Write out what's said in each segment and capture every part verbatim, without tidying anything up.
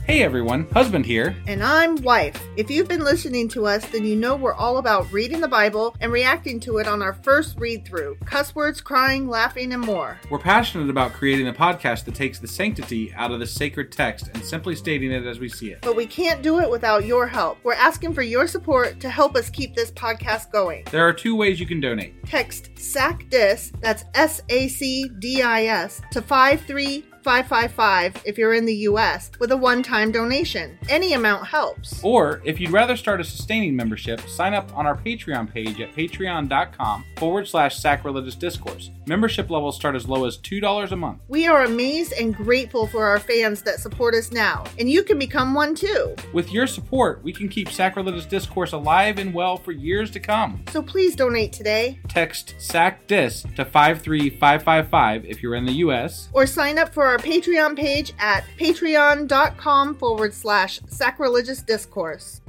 Hey everyone, husband here. And I'm wife. If you've been listening to us, then you know we're all about reading the Bible and reacting to it on our first read-through. Cuss words, crying, laughing, and more. We're passionate about creating a podcast that takes the sanctity out of the sacred text and simply stating it as we see it. But we can't do it without your help. We're asking for your support to help us keep this podcast going. There are two ways you can donate. Text SACDIS, that's S A C D I S, to five three five five five if you're in the U S with a one-time donation. Any amount helps. Or, if you'd rather start a sustaining membership, sign up on our Patreon page at patreon.com forward slash sacrilegious discourse. Membership levels start as low as two dollars a month. We are amazed and grateful for our fans that support us now, and you can become one too. With your support, we can keep Sacrilegious Discourse alive and well for years to come. So please donate today. Text SACDIS to five three five five five if you're in the U S. Or sign up for our Patreon page at patreon.com forward slash sacrilegious discourse.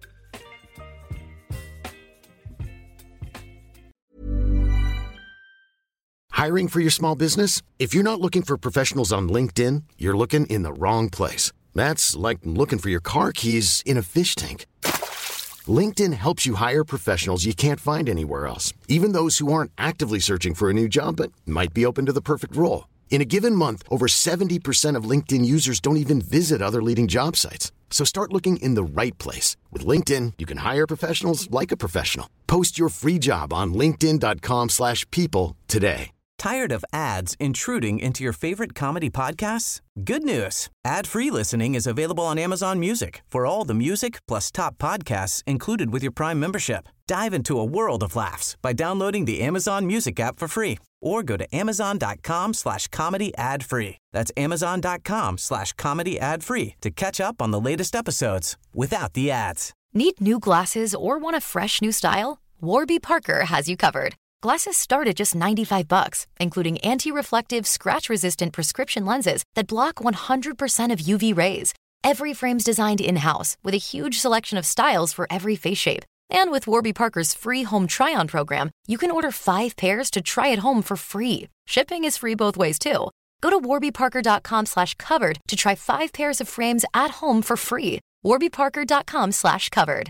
Hiring for your small business? If you're not looking for professionals on LinkedIn, you're looking in the wrong place. That's like looking for your car keys in a fish tank. LinkedIn helps you hire professionals you can't find anywhere else, even those who aren't actively searching for a new job but might be open to the perfect role. In a given month, over seventy percent of LinkedIn users don't even visit other leading job sites. So start looking in the right place. With LinkedIn, you can hire professionals like a professional. Post your free job on linkedin.com slash people today. Tired of ads intruding into your favorite comedy podcasts? Good news. Ad-free listening is available on Amazon Music for all the music plus top podcasts included with your Prime membership. Dive into a world of laughs by downloading the Amazon Music app for free or go to amazon.com slash comedy ad free. That's amazon.com slash comedy ad free to catch up on the latest episodes without the ads. Need new glasses or want a fresh new style? Warby Parker has you covered. Glasses start at just ninety-five bucks, including anti-reflective, scratch-resistant prescription lenses that block one hundred percent of U V rays. Every frame's designed in-house with a huge selection of styles for every face shape. And with Warby Parker's free home try-on program, you can order five pairs to try at home for free. Shipping is free both ways, too. Go to warbyparker.com slash covered to try five pairs of frames at home for free. warbyparker.com slash covered.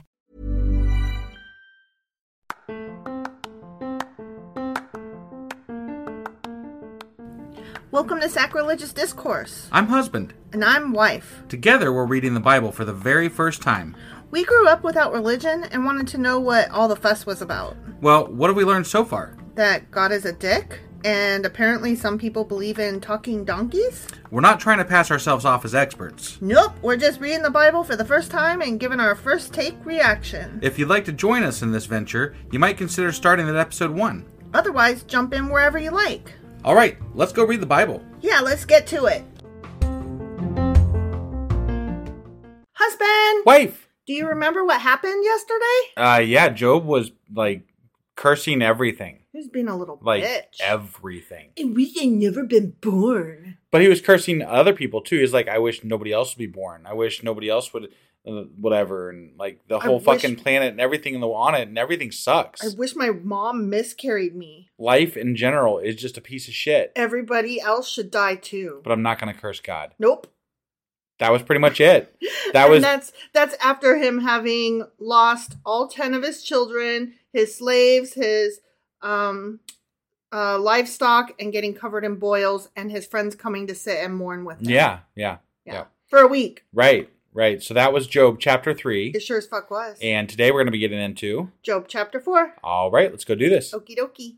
Welcome to Sacrilegious Discourse. I'm husband. And I'm wife. Together, we're reading the Bible for the very first time. We grew up without religion and wanted to know what all the fuss was about. Well, what have we learned so far? That God is a dick, and apparently some people believe in talking donkeys? We're not trying to pass ourselves off as experts. Nope, we're just reading the Bible for the first time and giving our first take reaction. If you'd like to join us in this venture, you might consider starting at episode one. Otherwise, jump in wherever you like. All right, let's go read the Bible. Yeah, let's get to it. Husband! Wife! Do you remember what happened yesterday? Uh, yeah, Job was, like, cursing everything. He was being a little like, bitch. everything. And we ain't never been born. But he was cursing other people, too. He's like, I wish nobody else would be born. I wish nobody else would, uh, whatever. And, like, the whole wish, fucking planet and everything on it, and everything sucks. I wish my mom miscarried me. Life in general is just a piece of shit. Everybody else should die, too. But I'm not going to curse God. Nope. That was pretty much it. That and was that's that's after him having lost all ten of his children, his slaves, his um, uh, livestock, and getting covered in boils, and his friends coming to sit and mourn with him. Yeah, yeah, yeah, yeah. For a week. Right, right. So that was Job chapter three. It sure as fuck was. And today we're going to be getting into Job chapter four. All right, let's go do this. Okie dokie.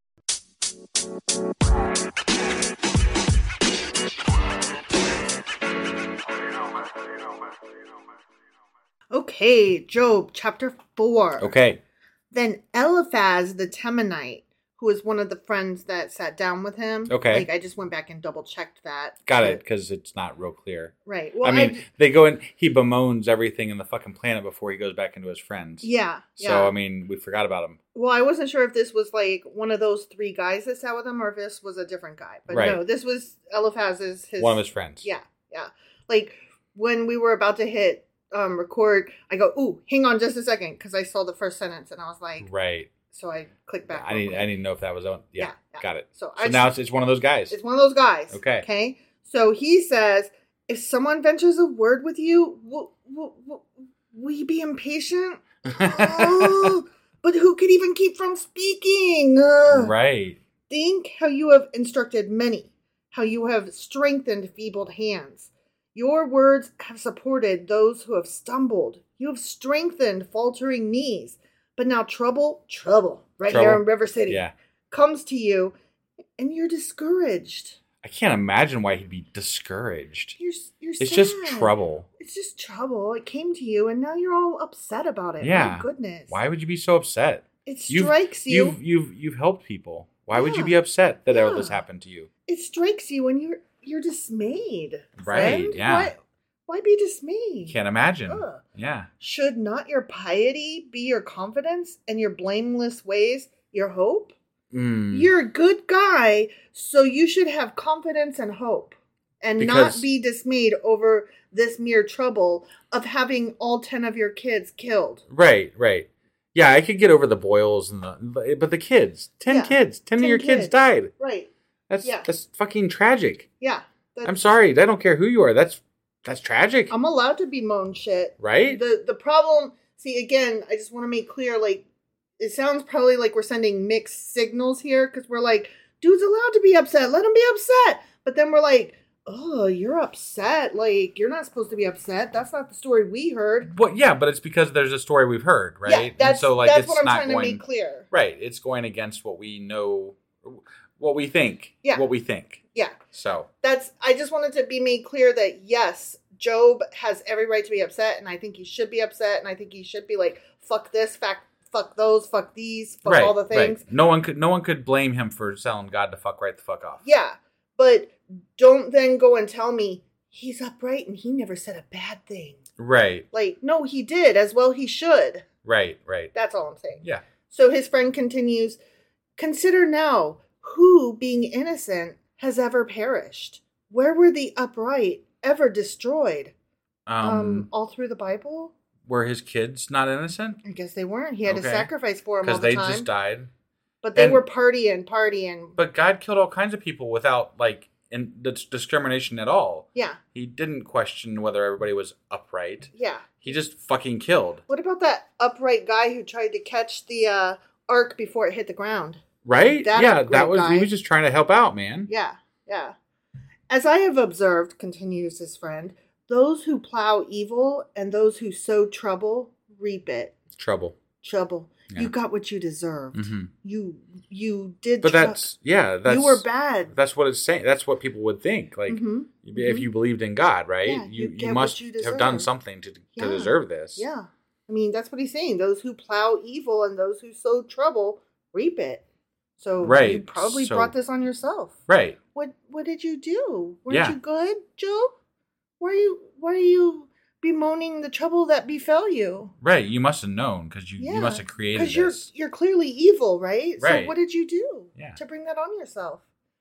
Okay, Job chapter four. Okay. Then Eliphaz the Temanite, who was one of the friends that sat down with him. Okay. Like, I just went back and double checked that. Got it, because it's not real clear. Right. Well, I mean, I, they go in, he bemoans everything in the fucking planet before he goes back into his friends. Yeah. So, yeah. I mean, we forgot about him. Well, I wasn't sure if this was like one of those three guys that sat with him or if this was a different guy. But right. no, this was Eliphaz's. His, one of his friends. Yeah. Yeah. Like, when we were about to hit um, record, I go, ooh, hang on just a second, because I saw the first sentence and I was like, right. So I clicked back. I need, I need to know if that was on. Yeah, yeah, yeah. Got it. So, so I now just, it's, it's one of those guys. It's one of those guys. Okay. Okay. So he says, If someone ventures a word with you, will, will, will, will you be impatient? Oh, but who could even keep from speaking? Ugh. Right. Think how you have instructed many, how you have strengthened feebled hands. Your words have supported those who have stumbled. You have strengthened faltering knees. But now trouble, trouble, right Trouble. here in River City, Yeah. comes to you, and you're discouraged. I can't imagine why he'd be discouraged. You're, you're It's sad. just trouble. It's just trouble. It came to you, and now you're all upset about it. Yeah. My goodness. Why would you be so upset? It You've- strikes you. You've you've you've helped people. Why would you Yeah. be upset that all Yeah. this happened to you? It strikes you, and you're you're dismayed. Right, friend. yeah. Why, why be dismayed? Can't imagine. Ugh. Yeah. Should not your piety be your confidence, and your blameless ways your hope? Mm. You're a good guy, so you should have confidence and hope, and Because- not be dismayed over this mere trouble of having all ten of your kids killed. Right, right. Yeah, I could get over the boils and the, but the kids, ten Yeah. kids, ten, ten of your kids, kids. died. Right. That's Yeah. that's fucking tragic. Yeah. That's, I'm sorry, I don't care who you are. That's that's tragic, I'm allowed to bemoan shit. right? The the problem, see, again, I just want to make clear, like, it sounds probably like we're sending mixed signals here, because we're like, dude's allowed to be upset, let him be upset. But then we're like, oh, you're upset. Like, you're not supposed to be upset. That's not the story we heard. But yeah, but it's because there's a story we've heard, right? Yeah, And that's, so like that's it's what I'm not trying going, to make clear. Right, it's going against what we know, what we think. Yeah. What we think. Yeah. So That's, I just wanted to be made clear that, yes, Job has every right to be upset, and I think he should be upset, and I think he should be like, fuck this, fuck, fuck those, fuck these, fuck right, all the things. Right. No one could no one could blame him for telling God to fuck right the fuck off. Yeah, but don't then go and tell me he's upright and he never said a bad thing. Right. Like, no, he did, as well he should. Right, right. That's all I'm saying. Yeah. So his friend continues, consider now, who, being innocent, has ever perished? Where were the upright ever destroyed? Um, Um, all through the Bible? were his kids not innocent? I guess they weren't. He had Okay. to sacrifice for them all Because the they time. just died. But they And- were partying, partying. But God killed all kinds of people without like in dis- discrimination at all. Yeah, He didn't question whether everybody was upright. yeah. He just fucking killed. What about that upright guy who tried to catch the uh, ark before it hit the ground? Right? That yeah, upright that was guy. he was just trying to help out, man. Yeah, yeah. As I have observed, continues his friend, those who plow evil and those who sow trouble reap it. Trouble. Trouble. Yeah. You got what you deserved. Mhm. You you did. But tru- that's yeah, that's you were bad. That's what it's saying. That's what people would think. Like Mhm, if you believed in God, right? Yeah, you you you, get what must you have done deserve. something to Yeah. to deserve this. Yeah. I mean, that's what he's saying. Those who plow evil and those who sow trouble reap it. So Right. you probably So- brought this on yourself. Right. What What did you do? Weren't Yeah. you good, Job? Why are you Why are you bemoaning the trouble that befell you? Right. You must have known because you, Yeah, you must have created Because you're this. you're clearly evil, right? Right. So what did you do Yeah. to bring that on yourself?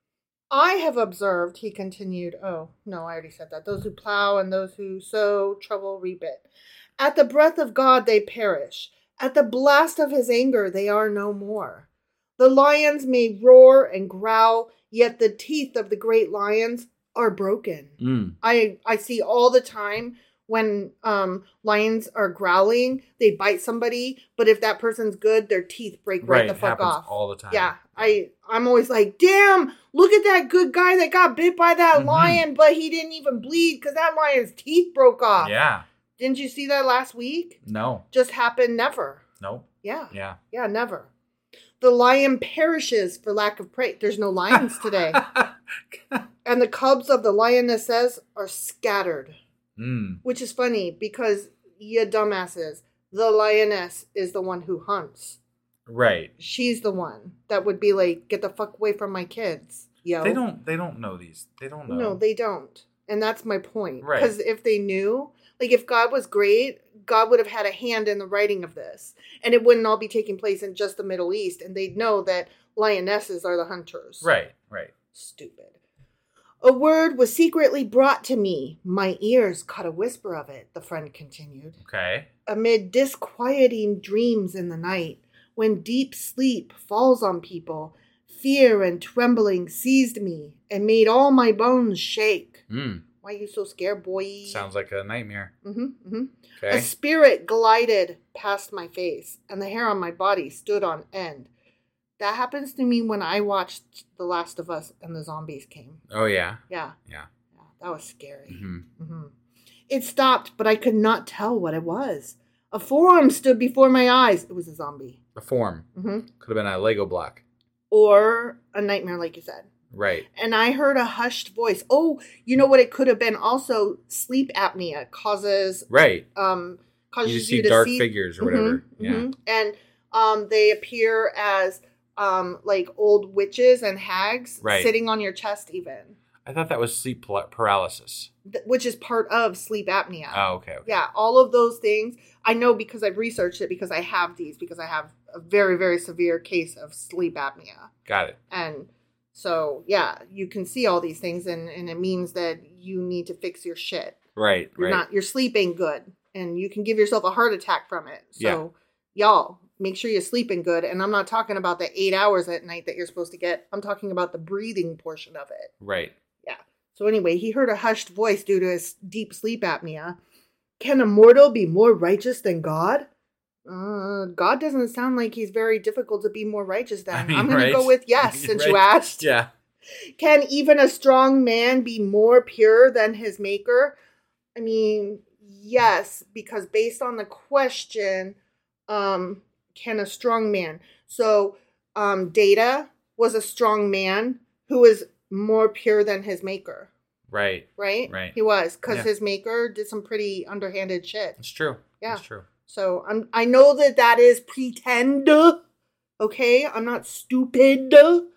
I have observed, he continued. Oh no, I already said that. Those who plow and those who sow trouble reap it. At the breath of God they perish. At the blast of his anger they are no more. The lions may roar and growl, yet the teeth of the great lions are broken. Mm. I I see all the time when um, lions are growling, they bite somebody, but if that person's good, their teeth break right, Right. the It fuck happens off. all the time. Yeah, I I'm always like, damn, look at that good guy that got bit by that Mhm. lion, but he didn't even bleed because that lion's teeth broke off. Yeah. Didn't you see that last week? No. Just happened never. Nope. Yeah. Yeah. Yeah, never. The lion perishes for lack of prey. There's no lions today. And the cubs of the lionesses are scattered. Mm. Which is funny because, you dumbasses, the lioness is the one who hunts. Right. She's the one that would be like, get the fuck away from my kids, yo. They don't. They don't know these. They don't know. No, they don't. And that's my point. Right. Because if they knew, like if God was great, God would have had a hand in the writing of this. And it wouldn't all be taking place in just the Middle East. And they'd know that lionesses are the hunters. Right. Right. Stupid. A word was secretly brought to me. My ears caught a whisper of it, the friend continued. Okay. Amid disquieting dreams in the night, when deep sleep falls on people, fear and trembling seized me and made all my bones shake. Mm. Why are you so scared, boy? Sounds like a nightmare. Mm-hmm, mm-hmm. Okay. A spirit glided past my face, and the hair on my body stood on end. That happens to me when I watched The Last of Us and the zombies came. Oh, yeah? Yeah. Yeah. Yeah, that was scary. Mm-hmm. Mm-hmm. It stopped, but I could not tell what it was. A forearm stood before my eyes. It was a zombie. A form. Mm-hmm. Could have been a Lego block. Or a nightmare, like you said. Right. And I heard a hushed voice. Oh, you know what it could have been? Also, sleep apnea causes... Right. Um, causes you just you see to dark see... figures or whatever. Mm-hmm, yeah. mm-hmm. And um, they appear as um, like old witches and hags right. sitting on your chest even. I thought that was sleep paralysis. Th- which is part of sleep apnea. Oh, okay, okay. Yeah, all of those things. I know because I've researched it because I have these, because I have a very, very severe case of sleep apnea. Got it. And so, yeah, you can see all these things, and, and it means that you need to fix your shit. Right, You're right. not, you're sleeping good, and you can give yourself a heart attack from it. So, yeah. y'all, make sure you're sleeping good. And I'm not talking about the eight hours at night that you're supposed to get. I'm talking about the breathing portion of it. Right. Yeah. So anyway, he heard a hushed voice due to his deep sleep apnea. Can a mortal be more righteous than God? Uh, God doesn't sound like he's very difficult to be more righteous than. I mean, I'm going right? to go with yes, since right. you asked. Yeah. Can even a strong man be more pure than his maker? I mean, yes, because based on the question, um, can a strong man? So, um, Data was a strong man who was more pure than his maker. Right. Right? Right. He was, because Yeah. his maker did some pretty underhanded shit. It's true. Yeah. It's true. So I'm, I know that that is pretend, okay? I'm not stupid,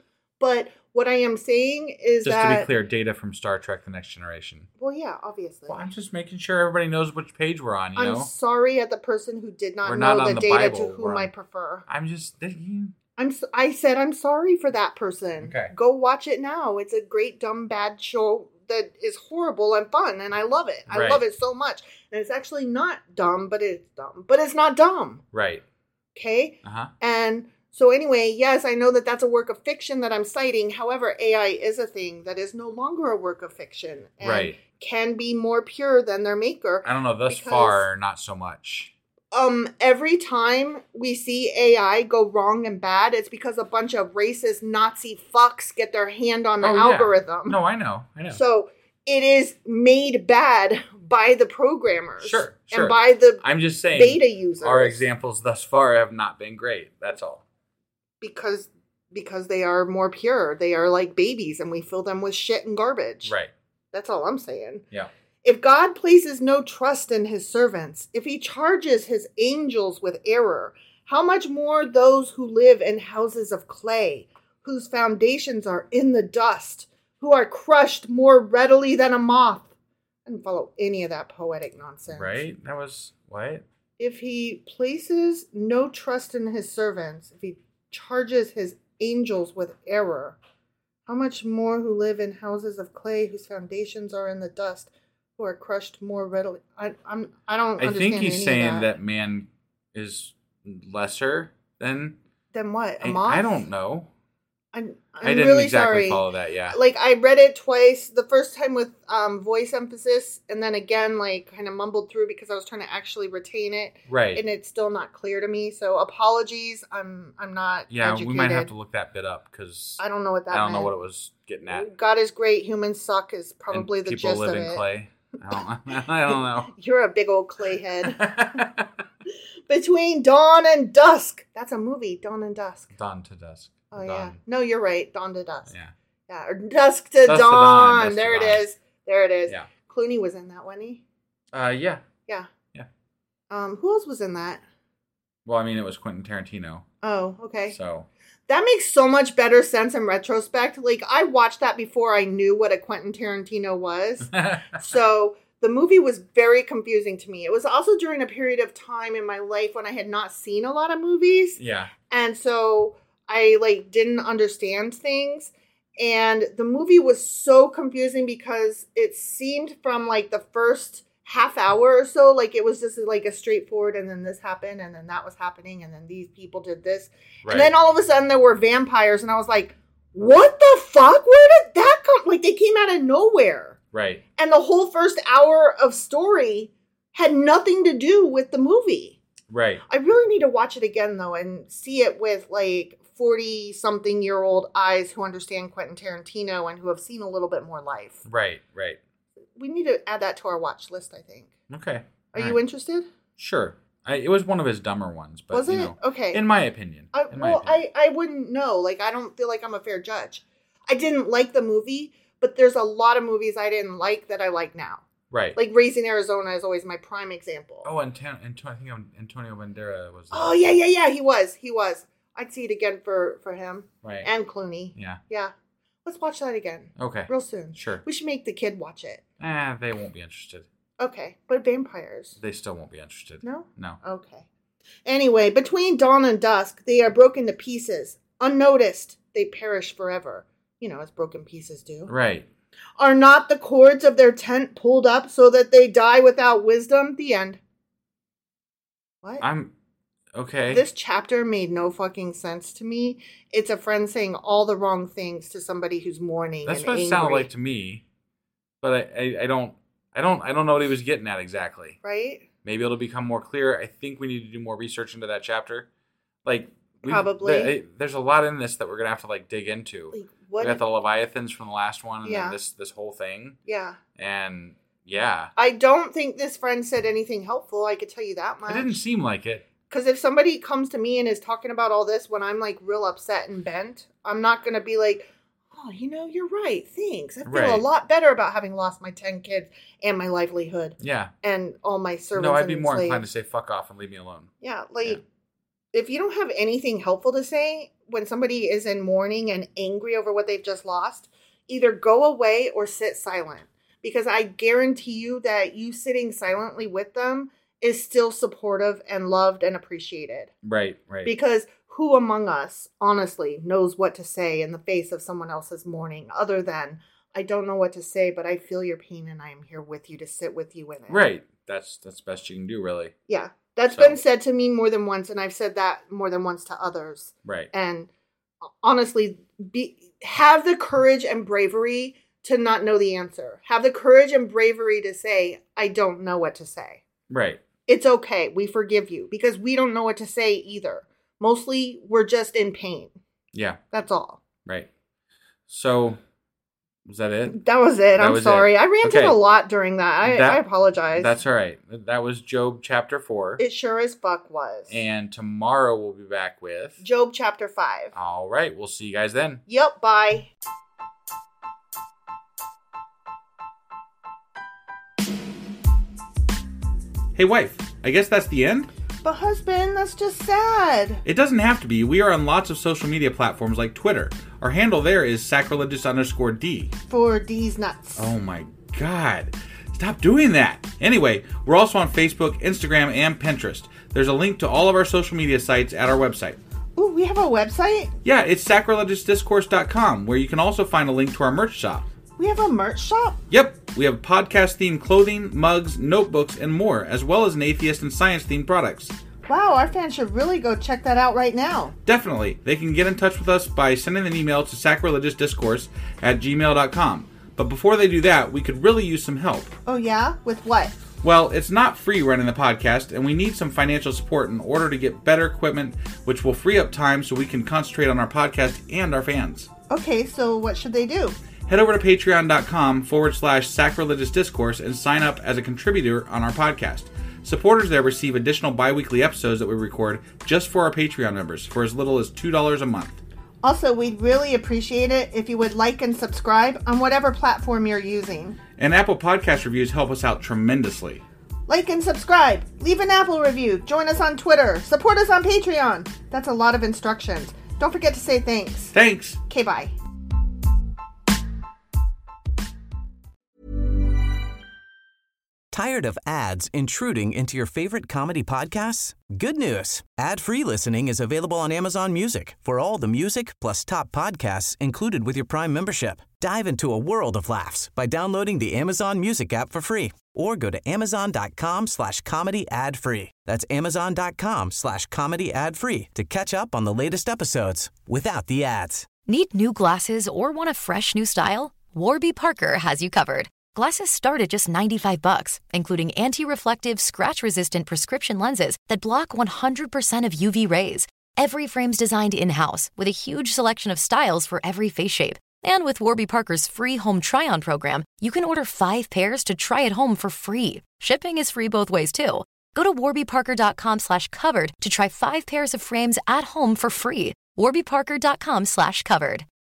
but what I am saying is Just that... to be clear, Data from Star Trek The Next Generation. Well, yeah, obviously. Well, I'm just making sure everybody knows which page we're on, you I'm know? sorry at the person who did not We're know not on the, the Data Bible. to We're whom on- I prefer. I'm just... You, I'm. s- I said I'm sorry for that person. Okay. Go watch it now. It's a great, dumb, bad show that is horrible and fun, and I love it. I Right. love it so much. And it's actually not dumb, but it's dumb. But it's not dumb. right. Okay? Uh-huh. And so anyway, yes, I know that that's a work of fiction that I'm citing. However, A I is a thing that is no longer a work of fiction. And Right. can be more pure than their maker. I don't know. Thus because- far, not so much. Um, every time we see A I go wrong and bad, it's because a bunch of racist Nazi fucks get their hand on the Oh, yeah. algorithm. No, I know. I know. So it is made bad by the programmers. Sure, sure. And by the I'm just saying, beta users. our examples thus far have not been great. That's all. Because because they are more pure. They are like babies and we fill them with shit and garbage. Right. That's all I'm saying. Yeah. If God places no trust in his servants, if he charges his angels with error, how much more those who live in houses of clay, whose foundations are in the dust, who are crushed more readily than a moth? I didn't follow any of that poetic nonsense. Right? That was... What? If he places no trust in his servants, if he charges his angels with error, how much more who live in houses of clay, whose foundations are in the dust, who are crushed more readily. I, I'm. I don't. I understand think he's any saying of that. man is lesser than... Then what? A I, moth? I don't know. I'm, I'm I didn't really exactly sorry. follow that, yeah. Like I read it twice. The first time with um, voice emphasis, and then again, like kind of mumbled through because I was trying to actually retain it, Right. and it's still not clear to me. So apologies. I'm. I'm not. Yeah, educated. we might have to look that bit up because I don't know what that. I don't know meant. what it was getting at. God is great. Humans suck is probably And the people gist live of in it. clay. I don't, I don't know. You're a big old clay head. Between dawn and dusk. That's a movie. Dawn and dusk. Dawn to dusk. Oh yeah. Dawn. No, you're right. Dawn to dusk. Yeah. Yeah. Or dusk to Dusk to dawn. dawn, dusk to There it dawn. is. There it is. Yeah. Clooney was in that, wasn't he? Uh, yeah. Yeah. Yeah. Um, who else was in that? Well, I mean, it was Quentin Tarantino. Oh, okay. So. That makes so much better sense in retrospect. Like, I watched that before I knew what a Quentin Tarantino was. So the movie was very confusing to me. It was also during a period of time in my life when I had not seen a lot of movies. Yeah. And so I like didn't understand things. And the movie was so confusing because it seemed from like the first half hour or so, like it was just like a straightforward, and then this happened, and then that was happening, and then these people did this. Right. And then all of a sudden there were vampires, and I was like, what the fuck? Where did that come? Like they came out of nowhere. Right. And the whole first hour of story had nothing to do with the movie. Right. I really need to watch it again, though, and see it with, like, forty-something-year-old eyes who understand Quentin Tarantino and who have seen a little bit more life. Right, right. We need to add that to our watch list, I think. Okay. Are All you right. interested? Sure. I, it was one of his dumber ones, but Was you it? know, Okay. in my opinion. I, in my well, opinion. I, I wouldn't know. Like, I don't feel like I'm a fair judge. I didn't like the movie, but there's a lot of movies I didn't like that I like now. Right. Like, Raising Arizona is always my prime example. Oh, and, Tan- and I think Antonio Banderas was. Oh, yeah, yeah, yeah. He was. He was. I'd see it again for, for him. Right. And Clooney. Yeah. Yeah. Let's watch that again. Okay. Real soon. Sure. We should make the kid watch it. Eh, they won't be interested. Okay. But vampires. They still won't be interested. No? No. Okay. Anyway, between dawn and dusk, they are broken to pieces. Unnoticed, they perish forever. You know, as broken pieces do. Right. Are not the cords of their tent pulled up so that they die without wisdom? The end. What? I'm... Okay. This chapter made no fucking sense to me. It's a friend saying all the wrong things to somebody who's mourning That's and what it angry. sounded like to me. But I, I, I don't... I don't I don't know what he was getting at exactly. Right? Maybe it'll become more clear. I think we need to do more research into that chapter. Like... we've- Probably. there- there's a lot in this that we're going to have to, like, dig into. Like, what? We got the Leviathans from the last one, and Yeah. then this this whole thing. Yeah. And, yeah. I don't think this friend said anything helpful. I could tell you that much. It didn't seem like it. Because if somebody comes to me and is talking about all this when I'm, like, real upset and bent, I'm not going to be like, oh, you know, you're right. Thanks. I feel Right. a lot better about having lost my ten kids and my livelihood Yeah. and all my servants. No, I'd and be more slaves. inclined to say fuck off and leave me alone. Yeah, like, Yeah. if you don't have anything helpful to say when somebody is in mourning and angry over what they've just lost, either go away or sit silent. Because I guarantee you that you sitting silently with them is still supportive and loved and appreciated. Right, right. Because who among us, honestly, knows what to say in the face of someone else's mourning other than, I don't know what to say, but I feel your pain and I am here with you to sit with you in it. Right. That's that's the best you can do, really. Yeah. That's So- been said to me more than once, and I've said that more than once to others. Right. And honestly, be have the courage and bravery to not know the answer. Have the courage and bravery to say, I don't know what to say. Right. It's okay. We forgive you because we don't know what to say either. Mostly, we're just in pain. Yeah. That's all. Right. So, was that it? That was it. That I'm was sorry. it. I ranted Okay. a lot during that. I, That- I apologize. That's all right. That was Job chapter four. It sure as fuck was. And tomorrow we'll be back with... Job chapter five. All right. We'll see you guys then. Yep, bye. Hey, wife. I guess that's the end? But husband, that's just sad. It doesn't have to be. We are on lots of social media platforms like Twitter. Our handle there is sacrilegious underscore D. For D's nuts. Oh my god. Stop doing that. Anyway, we're also on Facebook, Instagram, and Pinterest. There's a link to all of our social media sites at our website. Ooh, we have a website? Yeah, it's sacrilegious discourse dot com, where you can also find a link to our merch shop. We have a merch shop? Yep, we have podcast-themed clothing, mugs, notebooks, and more, as well as an atheist and science-themed products. Wow, our fans should really go check that out right now. Definitely. They can get in touch with us by sending an email to sacrilegious discourse at gmail dot com. But before they do that, we could really use some help. Oh yeah? With what? Well, it's not free running the podcast, and we need some financial support in order to get better equipment, which will free up time so we can concentrate on our podcast and our fans. Okay, so what should they do? Head over to patreon.com forward slash sacrilegious discourse and sign up as a contributor on our podcast. Supporters there receive additional bi-weekly episodes that we record just for our Patreon members for as little as two dollars a month. Also, we'd really appreciate it if you would like and subscribe on whatever platform you're using. And Apple Podcast reviews help us out tremendously. Like and subscribe. Leave an Apple review. Join us on Twitter. Support us on Patreon. That's a lot of instructions. Don't forget to say thanks. Thanks! Okay, bye. Tired of ads intruding into your favorite comedy podcasts? Good news. Ad-free listening is available on Amazon Music for all the music plus top podcasts included with your Prime membership. Dive into a world of laughs by downloading the Amazon Music app for free or go to amazon.com slash comedy ad free. That's amazon.com slash comedy ad free to catch up on the latest episodes without the ads. Need new glasses or want a fresh new style? Warby Parker has you covered. Glasses start at just ninety-five bucks, including anti-reflective, scratch-resistant prescription lenses that block one hundred percent of U V rays. Every frame's designed in-house with a huge selection of styles for every face shape. And with Warby Parker's free home try-on program, you can order five pairs to try at home for free. Shipping is free both ways, too. Go to warbyparker.com slash covered to try five pairs of frames at home for free. warbyparker.com slash covered.